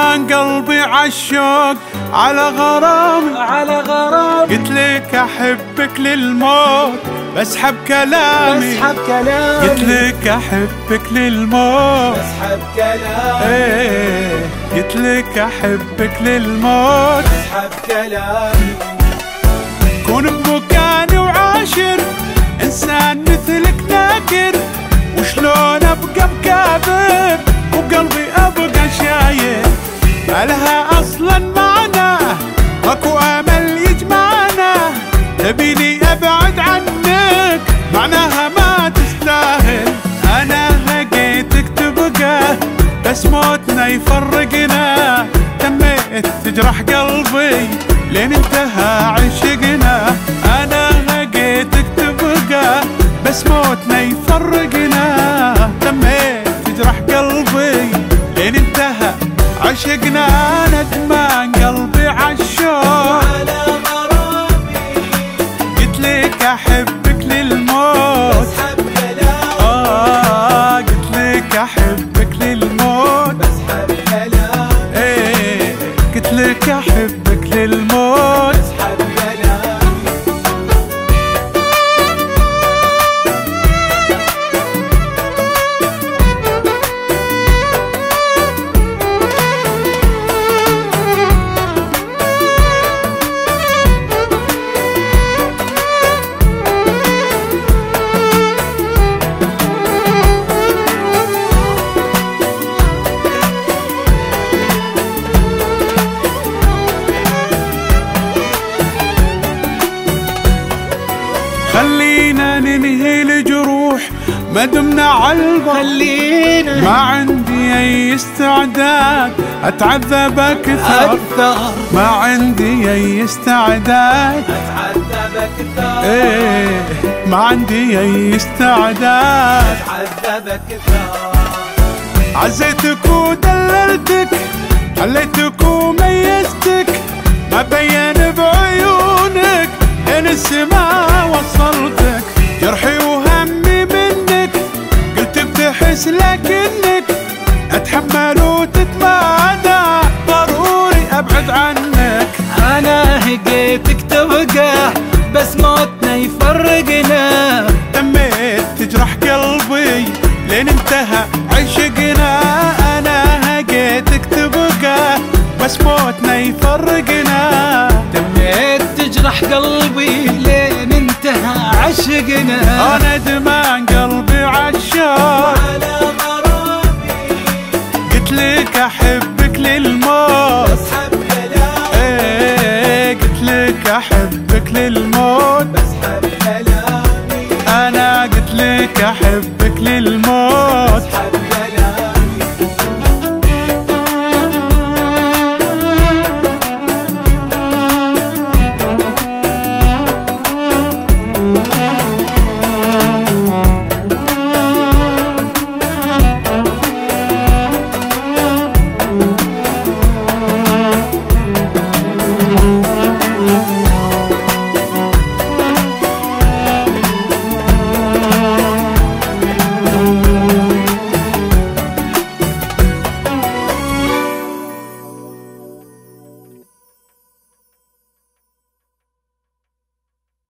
ندمان قلبي عالشوق على غرامي قلت لك احبك للموت بسحب كلامي قلت لك احبك للموت بسحب كلامي قلت لك احبك للموت بسحب كلامي كون بمكاني وعاشر انسان مثلك ناكر وشلون ابقى مكابر وقلبي ابقى شاير ما لها اصلا معنى ماكو امل يجمعنا تبيني ابعد عنك معناها ما تستاهل انا لقيتك تبقى بس موتنا يفرقنا تميت تجرح قلبي لين انتهى عشقنا انا لقيتك تبقى بس موتنا يفرقنا تميت تجرح قلبي لين انتهى عشقنا ندمان قلبي عالشوق على غرامي قلت لك احبك للموت بسحب كلامي قلت لك احبك للموت بسحب كلامي قلت لك احبك للموت بسحب كلامي خلينا ننهي الجروح ما دمنا عالبر خلينا ما عندي اي استعداد اتعذب اكثر ما عندي اي استعداد اتعذب اكثر ما عندي اي استعداد اتعذب اكثر عزيتك ودللتك خليتك وميزتك ما بين بعيونك لين السما وصلتك جرحي وهمي منك قلت بتحس لكنك اتحمل وتتمادى ضروري ابعد عنك انا هقيتك تبقى بس موتنا يفرقنا تميت تجرح قلبي لين انتهى عشقنا انا هقيتك تبقى بس موتنا يفرقنا تميت تجرح قلبي لين انتهى عشقنا انا ندمان قلبي عالشوق على غرامي قلت لك احبك للموت بسحب كلامي قلت لك احبك للموت بسحب كلامي انا قلت لك احبك للموت